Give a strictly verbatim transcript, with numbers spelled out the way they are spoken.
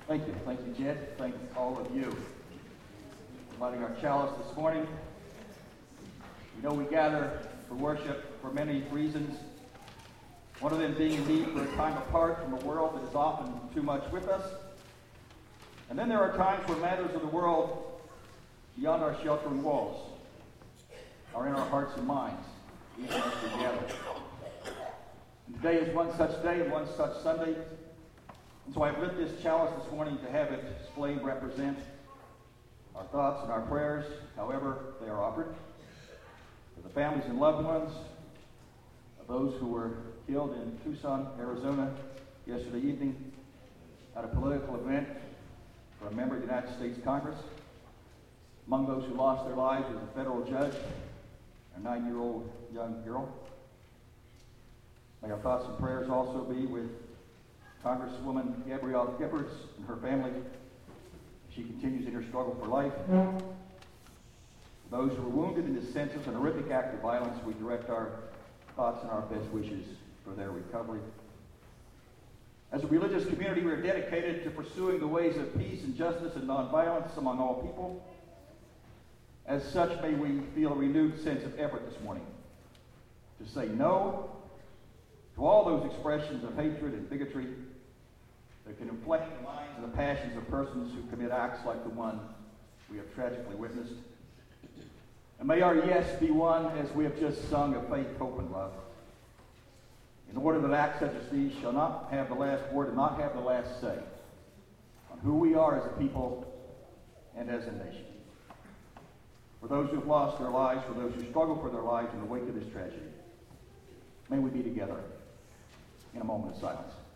Thank you. Thank you, Jed. Thank all of you for lighting our chalice this morning. We know we gather for worship for many reasons. One of them being a need for a time apart from a world that is often too much with us. And then there are times when matters of the world beyond our sheltering walls are in our hearts and minds, even as we gather. And today is one such day and one such Sunday. And so I've lit this chalice this morning to have its flame represent our thoughts and our prayers, however they are offered, for the families and loved ones of those who were killed in Tucson, Arizona yesterday evening at a political event for a member of the United States Congress. Among those who lost their lives was a federal judge, a nine-year-old young girl. May our thoughts and prayers also be with Congresswoman Gabrielle Giffords and her family. She continues in her struggle for life. For those who were wounded in this senseless and horrific act of violence, we direct our thoughts and our best wishes for their recovery. As a religious community, we are dedicated to pursuing the ways of peace and justice and nonviolence among all people. As such, may we feel a renewed sense of effort this morning to say no to all those expressions of hatred and bigotry that can inflame the minds and the passions of persons who commit acts like the one we have tragically witnessed. And may our yes be one, as we have just sung, of faith, hope, and love, in order that acts such as these shall not have the last word and not have the last say on who we are as a people and as a nation. For those who have lost their lives, for those who struggle for their lives in the wake of this tragedy, may we be together in a moment of silence.